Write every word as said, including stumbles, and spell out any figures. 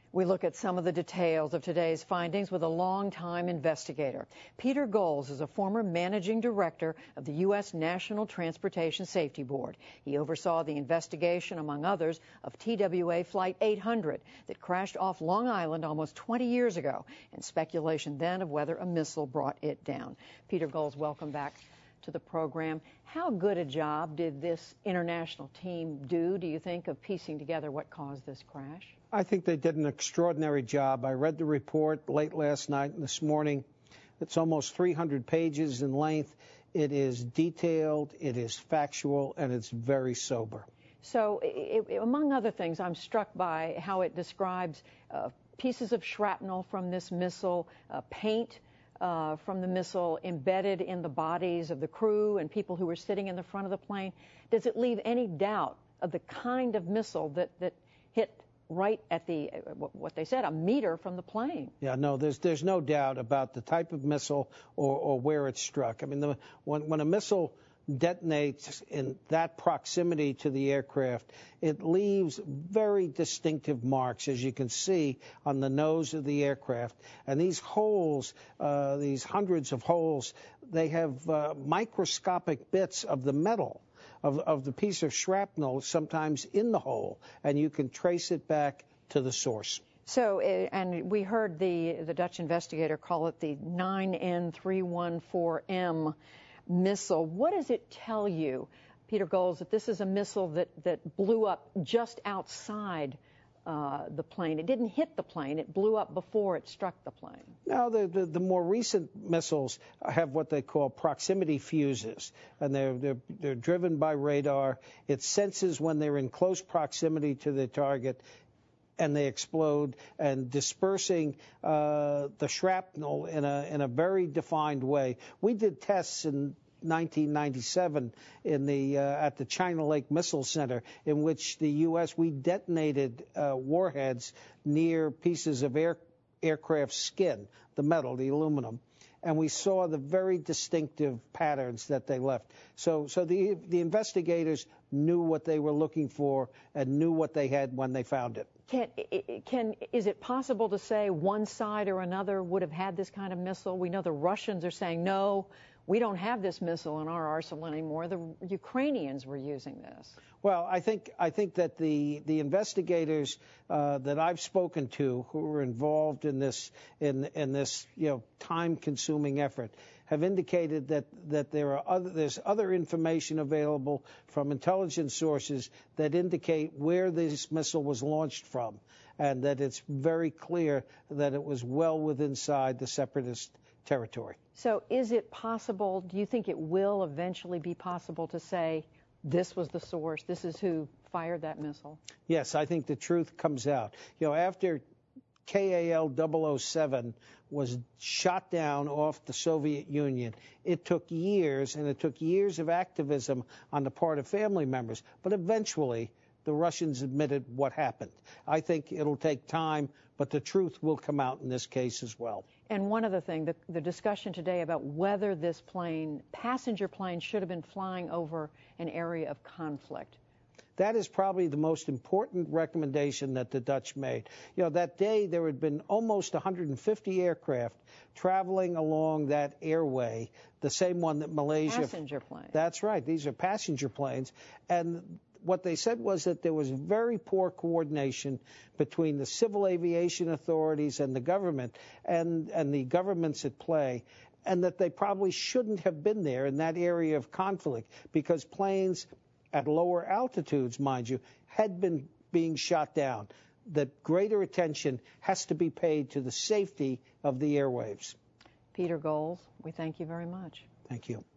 We look at some of the details of today's findings with a longtime investigator. Peter Goals is a former managing director of the U S National Transportation Safety Board. He oversaw the investigation, among others, of T W A Flight eight hundred that crashed off Long Island almost twenty years ago, and speculation then of whether a missile brought it down. Peter Goals, welcome back to the program. How good a job did this international team do, do you think, of piecing together what caused this crash? I think they did an extraordinary job. I read the report late last night and this morning. It's almost three hundred pages in length. It is detailed, it is factual, and it's very sober. So, it, it, among other things, I'm struck by how it describes uh, pieces of shrapnel from this missile, uh, paint uh, from the missile embedded in the bodies of the crew and people who were sitting in the front of the plane. Does it leave any doubt of the kind of missile that, that hit right at the, what they said, a meter from the plane? Yeah, no, there's there's no doubt about the type of missile or, or where it struck. I mean, the, when, when a missile detonates in that proximity to the aircraft, it leaves very distinctive marks, as you can see on the nose of the aircraft. And these holes, uh, these hundreds of holes, they have uh, microscopic bits of the metal Of, of the piece of shrapnel sometimes in the hole, and you can trace it back to the source. So, and we heard the, the Dutch investigator call it the nine N three one four M missile. What does it tell you, Peter Goals, that this is a missile that, that blew up just outside Uh, the plane? It didn't hit the plane. It blew up before it struck the plane. Now, the, the, the more recent missiles have what they call proximity fuses, and they're, they're, they're driven by radar. It senses when they're in close proximity to the target, and they explode, and dispersing uh, the shrapnel in a, in a very defined way. We did tests in nineteen ninety-seven in the uh, at the China Lake Missile Center, in which the U S we detonated uh, warheads near pieces of air, aircraft skin, the metal, the aluminum, and we saw the very distinctive patterns that they left. So, so the the investigators knew what they were looking for and knew what they had when they found it. Can, can, is it possible to say one side or another would have had this kind of missile? We know the Russians are saying, no, we don't have this missile in our arsenal anymore. The Ukrainians were using this. Well, I think I think that the the investigators uh, that I've spoken to who were involved in this in in this you know time-consuming effort have indicated that that there are other there's other information available from intelligence sources that indicate where this missile was launched from, and that it's very clear that it was well within inside the separatist territory. So is it possible, do you think it will eventually be possible to say this was the source, this is who fired that missile? Yes, I think the truth comes out. You know, after K A L double oh seven was shot down off the Soviet Union, it took years, and it took years of activism on the part of family members, but eventually the Russians admitted what happened. I think it'll take time, but the truth will come out in this case as well. And one other thing, the, the discussion today about whether this plane, passenger plane, should have been flying over an area of conflict. That is probably the most important recommendation that the Dutch made. You know, that day there had been almost one hundred fifty aircraft traveling along that airway, the same one that Malaysia... Passenger planes. That's right. These are passenger planes. And what they said was that there was very poor coordination between the civil aviation authorities and the government and, and the governments at play, and that they probably shouldn't have been there in that area of conflict because planes at lower altitudes, mind you, had been being shot down. That greater attention has to be paid to the safety of the airwaves. Peter Goals, we thank you very much. Thank you.